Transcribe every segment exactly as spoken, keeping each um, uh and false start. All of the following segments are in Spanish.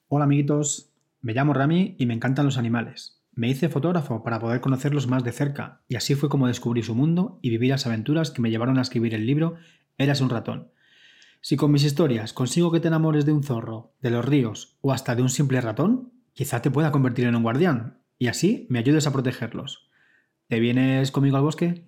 Hola amiguitos, me llamo Rami y me encantan los animales. Me hice fotógrafo para poder conocerlos más de cerca y así fue como descubrí su mundo y viví las aventuras que me llevaron a escribir el libro Eras un ratón. Si con mis historias consigo que te enamores de un zorro, de los ríos o hasta de un simple ratón, quizá te pueda convertir en un guardián y así me ayudes a protegerlos. ¿Te vienes conmigo al bosque?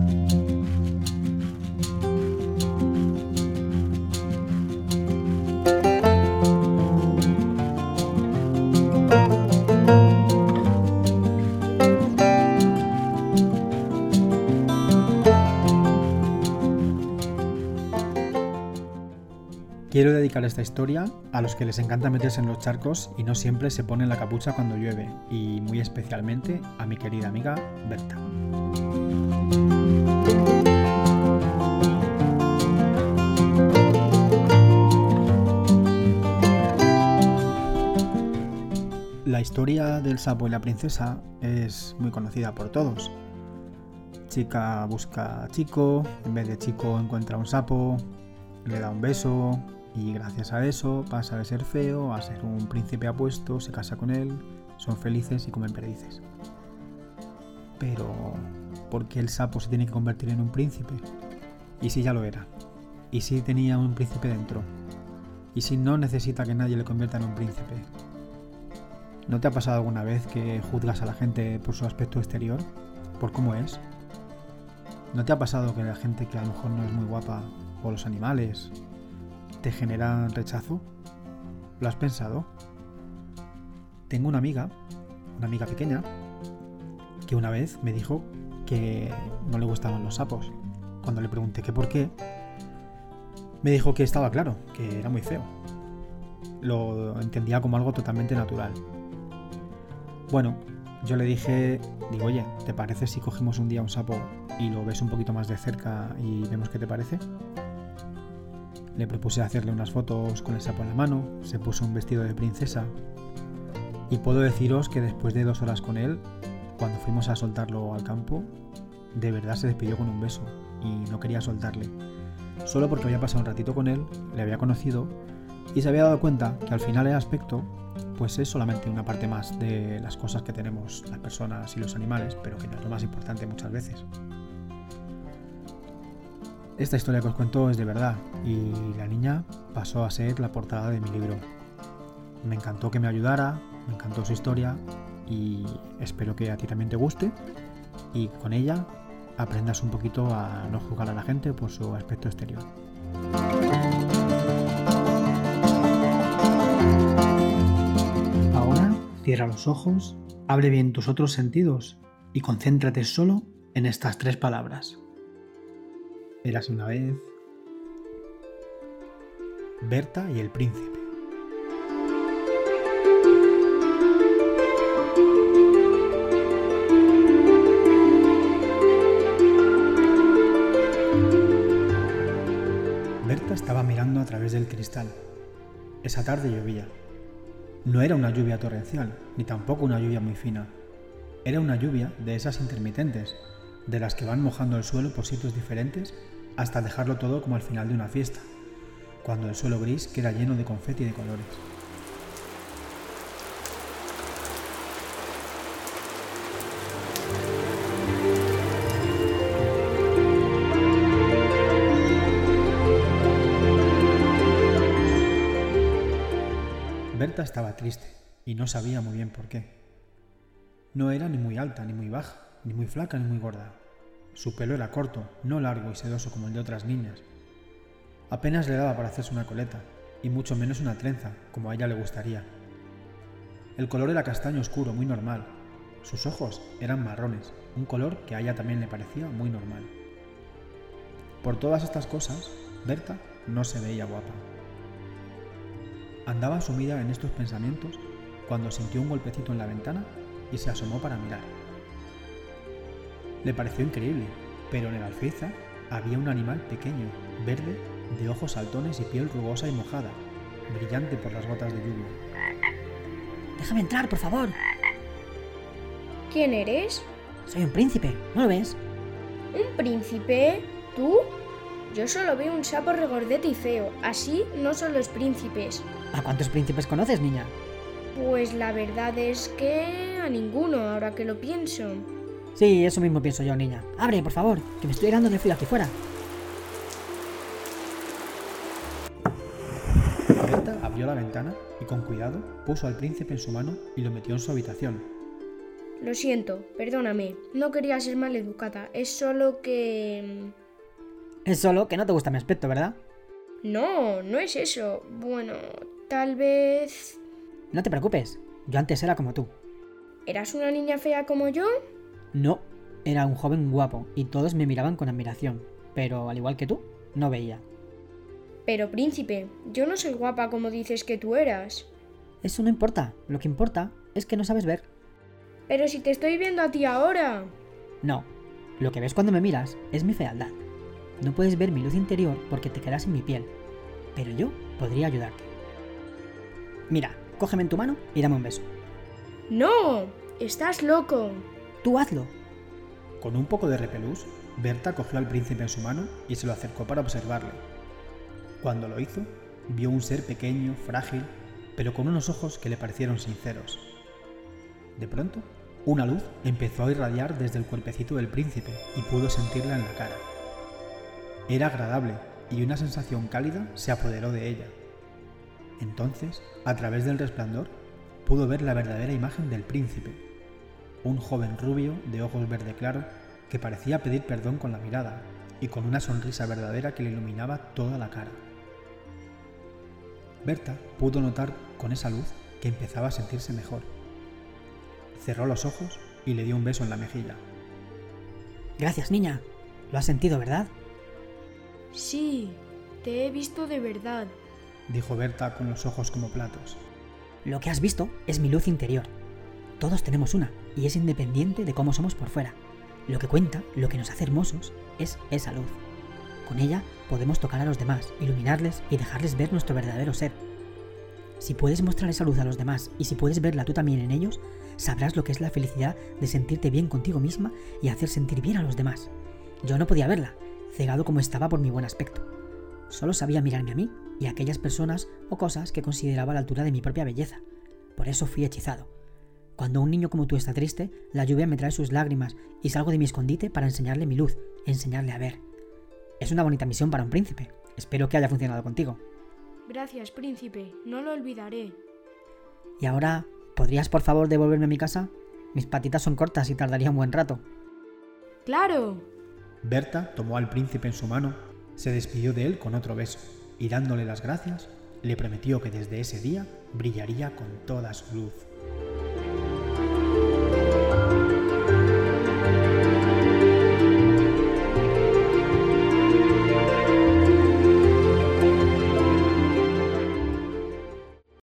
Quiero dedicar esta historia a los que les encanta meterse en los charcos y no siempre se ponen la capucha cuando llueve, y muy especialmente a mi querida amiga Berta. La historia del sapo y la princesa es muy conocida por todos. Chica busca a chico, en vez de chico encuentra un sapo, le da un beso y gracias a eso pasa de ser feo a ser un príncipe apuesto, se casa con él, son felices y comen perdices. Pero, ¿por qué el sapo se tiene que convertir en un príncipe? ¿Y si ya lo era? ¿Y si tenía un príncipe dentro? ¿Y si no necesita que nadie le convierta en un príncipe? ¿No te ha pasado alguna vez que juzgas a la gente por su aspecto exterior? ¿Por cómo es? ¿No te ha pasado que la gente que a lo mejor no es muy guapa o los animales te generan rechazo? ¿Lo has pensado? Tengo una amiga, una amiga pequeña, que una vez me dijo que no le gustaban los sapos. Cuando le pregunté que por qué, me dijo que estaba claro, que era muy feo. Lo entendía como algo totalmente natural. Bueno, yo le dije, digo, oye, ¿te parece si cogemos un día un sapo y lo ves un poquito más de cerca y vemos qué te parece? Le propuse hacerle unas fotos con el sapo en la mano, se puso un vestido de princesa y puedo deciros que después de dos horas con él, cuando fuimos a soltarlo al campo, de verdad se despidió con un beso y no quería soltarle, solo porque había pasado un ratito con él, le había conocido y se había dado cuenta que al final el aspecto pues es solamente una parte más de las cosas que tenemos las personas y los animales, pero que no es lo más importante muchas veces. Esta historia que os cuento es de verdad y la niña pasó a ser la portada de mi libro. Me encantó que me ayudara, me encantó su historia y espero que a ti también te guste y con ella aprendas un poquito a no juzgar a la gente por su aspecto exterior. Ahora cierra los ojos, abre bien tus otros sentidos y concéntrate solo en estas tres palabras. Érase una vez Berta y el príncipe. Berta estaba mirando a través del cristal. Esa tarde llovía. No era una lluvia torrencial, ni tampoco una lluvia muy fina. Era una lluvia de esas intermitentes, de las que van mojando el suelo por sitios diferentes hasta dejarlo todo como al final de una fiesta, cuando el suelo gris queda lleno de confeti de colores. Berta estaba triste y no sabía muy bien por qué. No era ni muy alta, ni muy baja, ni muy flaca, ni muy gorda. Su pelo era corto, no largo y sedoso como el de otras niñas. Apenas le daba para hacerse una coleta, y mucho menos una trenza, como a ella le gustaría. El color era castaño oscuro, muy normal. Sus ojos eran marrones, un color que a ella también le parecía muy normal. Por todas estas cosas, Berta no se veía guapa. Andaba sumida en estos pensamientos cuando sintió un golpecito en la ventana y se asomó para mirar. Le pareció increíble, pero en el alféizar había un animal pequeño, verde, de ojos saltones y piel rugosa y mojada, brillante por las gotas de lluvia. Déjame entrar, por favor. ¿Quién eres? Soy un príncipe, ¿no lo ves? ¿Un príncipe? ¿Tú? Yo solo veo un sapo regordete y feo. Así no son los príncipes. ¿A cuántos príncipes conoces, niña? Pues la verdad es que a ninguno, ahora que lo pienso. Sí, eso mismo pienso yo, niña. Abre, por favor, que me estoy helando de frío aquí fuera. Berta abrió la ventana y con cuidado puso al príncipe en su mano y lo metió en su habitación. Lo siento, perdóname. No quería ser maleducada. Es solo que... Es solo que no te gusta mi aspecto, ¿verdad? No, no es eso. Bueno, tal vez... No te preocupes, yo antes era como tú. ¿Eras una niña fea como yo? No, era un joven guapo y todos me miraban con admiración, pero al igual que tú, no veía. Pero príncipe, yo no soy guapa como dices que tú eras. Eso no importa, lo que importa es que no sabes ver. Pero si te estoy viendo a ti ahora. No, lo que ves cuando me miras es mi fealdad. No puedes ver mi luz interior porque te quedas en mi piel, pero yo podría ayudarte. Mira, cógeme en tu mano y dame un beso. ¡No! ¡Estás loco! Tú hazlo. Con un poco de repelús, Berta cogió al príncipe en su mano y se lo acercó para observarle. Cuando lo hizo, vio un ser pequeño, frágil, pero con unos ojos que le parecieron sinceros. De pronto, una luz empezó a irradiar desde el cuerpecito del príncipe y pudo sentirla en la cara. Era agradable y una sensación cálida se apoderó de ella. Entonces, a través del resplandor, pudo ver la verdadera imagen del príncipe. Un joven rubio de ojos verde claro que parecía pedir perdón con la mirada y con una sonrisa verdadera que le iluminaba toda la cara. Berta pudo notar con esa luz que empezaba a sentirse mejor. Cerró los ojos y le dio un beso en la mejilla. Gracias, niña. Lo has sentido, ¿verdad? Sí, te he visto de verdad, dijo Berta con los ojos como platos. Lo que has visto es mi luz interior. Todos tenemos una, y es independiente de cómo somos por fuera. Lo que cuenta, lo que nos hace hermosos, es esa luz. Con ella podemos tocar a los demás, iluminarles y dejarles ver nuestro verdadero ser. Si puedes mostrar esa luz a los demás y si puedes verla tú también en ellos, sabrás lo que es la felicidad de sentirte bien contigo misma y hacer sentir bien a los demás. Yo no podía verla, cegado como estaba por mi buen aspecto. Solo sabía mirarme a mí y a aquellas personas o cosas que consideraba a la altura de mi propia belleza. Por eso fui hechizado. Cuando un niño como tú está triste, la lluvia me trae sus lágrimas y salgo de mi escondite para enseñarle mi luz, enseñarle a ver. Es una bonita misión para un príncipe. Espero que haya funcionado contigo. Gracias, príncipe, no lo olvidaré. Y ahora, ¿podrías por favor devolverme a mi casa? Mis patitas son cortas y tardaría un buen rato. ¡Claro! Berta tomó al príncipe en su mano, se despidió de él con otro beso y dándole las gracias, le prometió que desde ese día brillaría con toda su luz.